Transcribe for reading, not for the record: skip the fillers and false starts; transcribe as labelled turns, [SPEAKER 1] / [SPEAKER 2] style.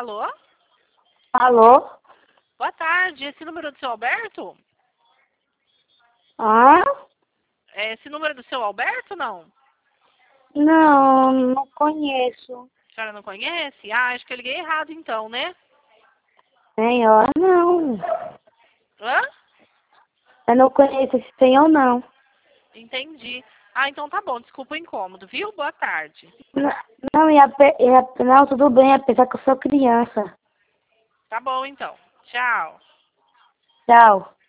[SPEAKER 1] Alô?
[SPEAKER 2] Alô?
[SPEAKER 1] Boa tarde. Esse número do seu Alberto?
[SPEAKER 2] Ah?
[SPEAKER 1] É esse número do seu Alberto, não?
[SPEAKER 2] Não, não conheço.
[SPEAKER 1] A senhora não conhece? Ah, acho que eu liguei errado então, né?
[SPEAKER 2] Senhora, não.
[SPEAKER 1] Hã?
[SPEAKER 2] Eu não conheço esse senhor, não.
[SPEAKER 1] Entendi. Ah, então tá bom. Desculpa o incômodo, viu? Boa tarde.
[SPEAKER 2] Não, não, não, tudo bem, ia pensar que eu sou criança.
[SPEAKER 1] Tá bom, então. Tchau.
[SPEAKER 2] Tchau.